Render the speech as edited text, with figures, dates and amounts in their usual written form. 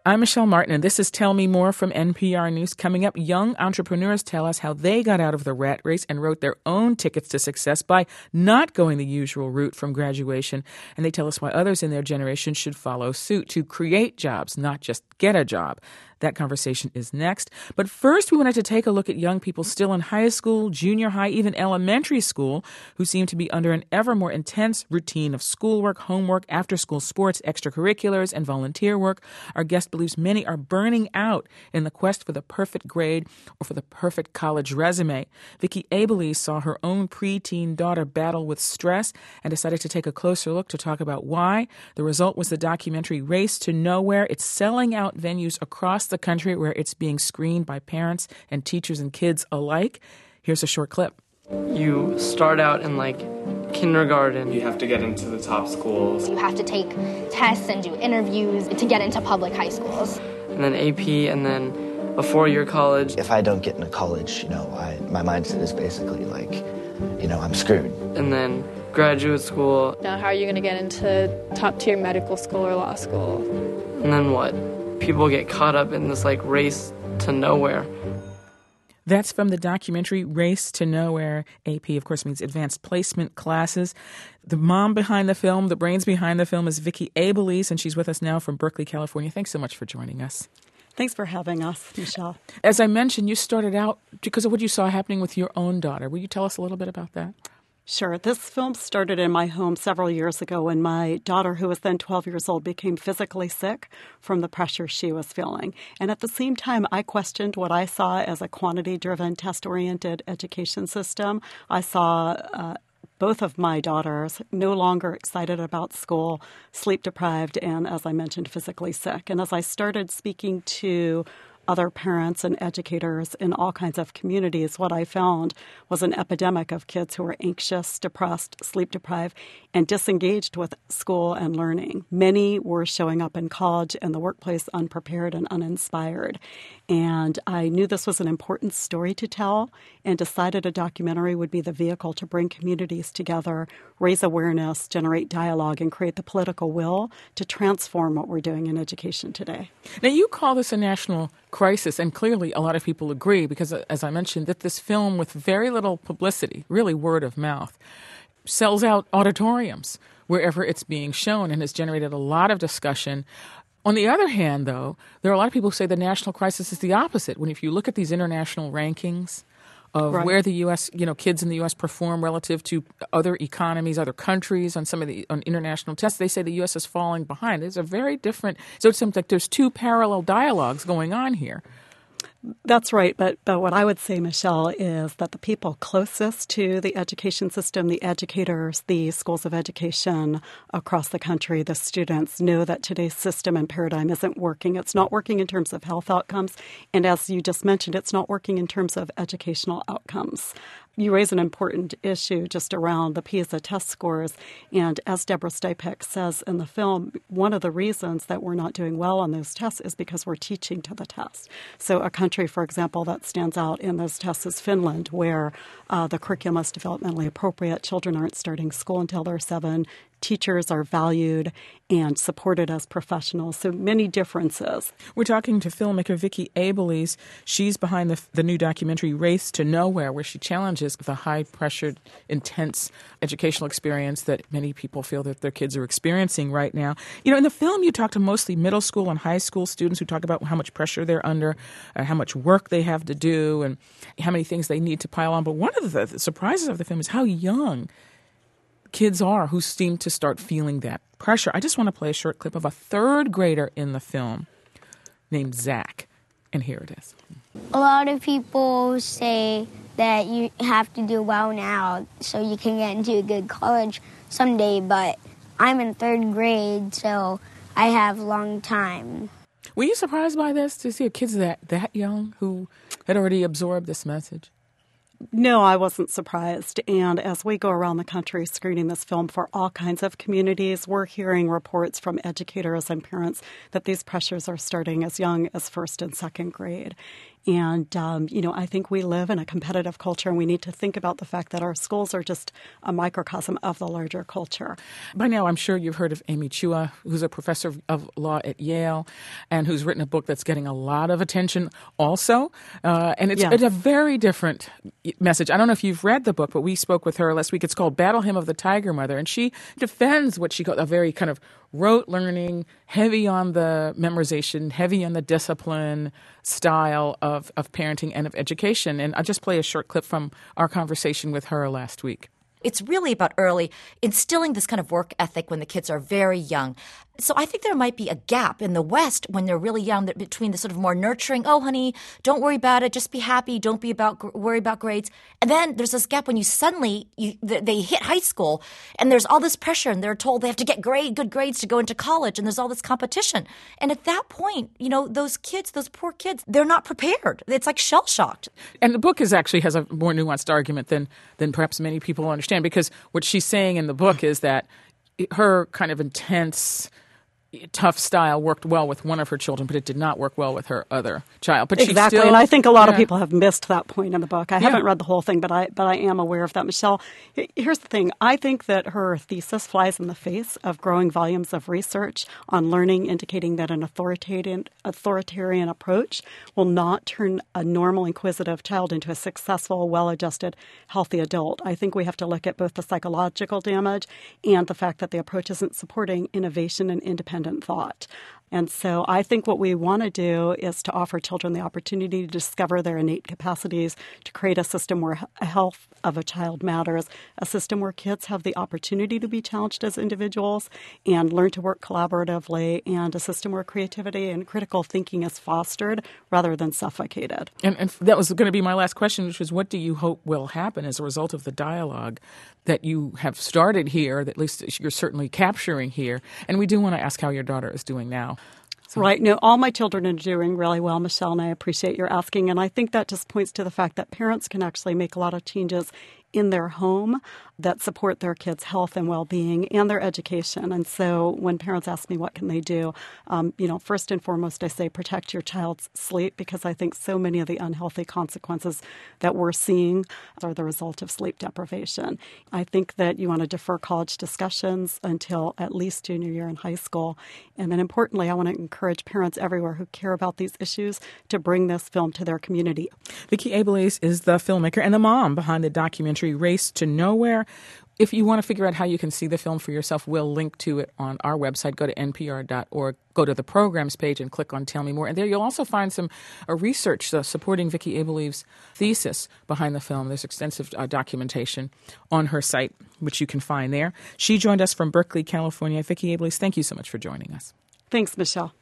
I'm Michelle Martin, and this is Tell Me More from NPR News. Coming up, young entrepreneurs tell us how they got out of the rat race and wrote their own tickets to success by not going the usual route from graduation. And they tell us why others in their generation should follow suit to create jobs, not just get a job. That conversation is next. But first, we wanted to take a look at young people still in high school, junior high, even elementary school, who seem to be under an ever more intense routine of schoolwork, homework, after-school sports, extracurriculars, and volunteer work. Our guest believes many are burning out in the quest for the perfect grade or for the perfect college resume. Vicki Abele saw her own preteen daughter battle with stress and decided to take a closer look to talk about why. The result was the documentary Race to Nowhere. It's selling out venues across the country where it's being screened by parents and teachers and kids alike. Here's a short clip. You start out in kindergarten. You have to get into the top schools. You have to take tests and do interviews to get into public high schools. And then AP, and then a 4-year college. If I don't get into college, my mindset is basically I'm screwed. And then graduate school. Now, how are you going to get into top-tier medical school or law school? And then what? People get caught up in this race to nowhere. That's from the documentary Race to Nowhere. AP, of course, means Advanced Placement Classes. The mom behind the film, the brains behind the film, is Vicki Abele, and she's with us now from Berkeley, California. Thanks so much for joining us. Thanks for having us, Michelle. As I mentioned, you started out because of what you saw happening with your own daughter. Will you tell us a little bit about that? Sure. This film started in my home several years ago when my daughter, who was then 12 years old, became physically sick from the pressure she was feeling. And at the same time, I questioned what I saw as a quantity-driven, test-oriented education system. I saw both of my daughters no longer excited about school, sleep-deprived, and, as I mentioned, physically sick. And as I started speaking to other parents and educators in all kinds of communities, what I found was an epidemic of kids who were anxious, depressed, sleep-deprived, and disengaged with school and learning. Many were showing up in college and the workplace unprepared and uninspired. And I knew this was an important story to tell and decided a documentary would be the vehicle to bring communities together, raise awareness, generate dialogue, and create the political will to transform what we're doing in education today. Now, you call this a national crisis, and clearly a lot of people agree because, as I mentioned, that this film with very little publicity, really word of mouth, sells out auditoriums wherever it's being shown and has generated a lot of discussion. On the other hand, though, there are a lot of people who say the national crisis is the opposite. If you look at these international rankings of Right. where the U.S., kids in the U.S. perform relative to other economies, other countries on some of the on international tests, they say the U.S. is falling behind. It's a very different. So it seems like there's two parallel dialogues going on here. That's right. But what I would say, Michelle, is that the people closest to the education system, the educators, the schools of education across the country, the students, know that today's system and paradigm isn't working. It's not working in terms of health outcomes. And as you just mentioned, it's not working in terms of educational outcomes. You raise an important issue just around the PISA test scores. And as Deborah Stipek says in the film, one of the reasons that we're not doing well on those tests is because we're teaching to the test. So a country, for example, that stands out in those tests is Finland, where the curriculum is developmentally appropriate. Children aren't starting school until they're 7. Teachers are valued and supported as professionals. So many differences. We're talking to filmmaker Vicki Abele. She's behind the new documentary Race to Nowhere, where she challenges the high-pressured, intense educational experience that many people feel that their kids are experiencing right now. In the film, you talk to mostly middle school and high school students who talk about how much pressure they're under, how much work they have to do, and how many things they need to pile on. But one of the surprises of the film is how young kids are who seem to start feeling that pressure. I just want to play a short clip of a 3rd grader in the film named Zach, and here it is. A lot of people say that you have to do well now so you can get into a good college someday, but I'm in 3rd grade, so I have a long time. Were you surprised by this, to see kids that young who had already absorbed this message? No, I wasn't surprised. And as we go around the country screening this film for all kinds of communities, we're hearing reports from educators and parents that these pressures are starting as young as 1st and 2nd grade. And, I think we live in a competitive culture, and we need to think about the fact that our schools are just a microcosm of the larger culture. By now, I'm sure you've heard of Amy Chua, who's a professor of law at Yale and who's written a book that's getting a lot of attention also. And it's a very different message. I don't know if you've read the book, but we spoke with her last week. It's called Battle Hymn of the Tiger Mother, and she defends what she calls a very kind of rote learning, heavy on the memorization, heavy on the discipline style of parenting and of education. And I'll just play a short clip from our conversation with her last week. It's really about early instilling this kind of work ethic when the kids are very young. So I think there might be a gap in the West when they're really young between the sort of more nurturing, oh, honey, don't worry about it, just be happy, don't worry about grades. And then there's this gap when they hit high school and there's all this pressure and they're told they have to get good grades to go into college and there's all this competition. And at that point, those poor kids, they're not prepared. It's like shell-shocked. And the book has a more nuanced argument than perhaps many people understand, because what she's saying in the book is that her kind of intense, tough style worked well with one of her children, but it did not work well with her other child. But exactly, and I think a lot of people have missed that point in the book. I haven't read the whole thing, but I am aware of that. Michelle, here's the thing. I think that her thesis flies in the face of growing volumes of research on learning, indicating that an authoritarian approach will not turn a normal, inquisitive child into a successful, well-adjusted, healthy adult. I think we have to look at both the psychological damage and the fact that the approach isn't supporting innovation and independent thought. And so I think what we want to do is to offer children the opportunity to discover their innate capacities, to create a system where health of a child matters, a system where kids have the opportunity to be challenged as individuals and learn to work collaboratively, and a system where creativity and critical thinking is fostered rather than suffocated. And that was going to be my last question, which was, what do you hope will happen as a result of the dialogue that you have started here, that at least you're certainly capturing here? And we do want to ask how your daughter is doing now. So. Right. No, all my children are doing really well, Michelle, and I appreciate your asking. And I think that just points to the fact that parents can actually make a lot of changes in their home that support their kids' health and well-being and their education. And so when parents ask me what can they do, first and foremost, I say protect your child's sleep, because I think so many of the unhealthy consequences that we're seeing are the result of sleep deprivation. I think that you want to defer college discussions until at least junior year in high school. And then importantly, I want to encourage parents everywhere who care about these issues to bring this film to their community. Vicki Abeles is the filmmaker and the mom behind the documentary Race to Nowhere. If you want to figure out how you can see the film for yourself, we'll link to it on our website. Go to npr.org, go to the programs page and click on Tell Me More. And there you'll also find some research supporting Vicki Abeles' thesis behind the film. There's extensive documentation on her site, which you can find there. She joined us from Berkeley, California. Vicki Abeles, thank you so much for joining us. Thanks, Michelle.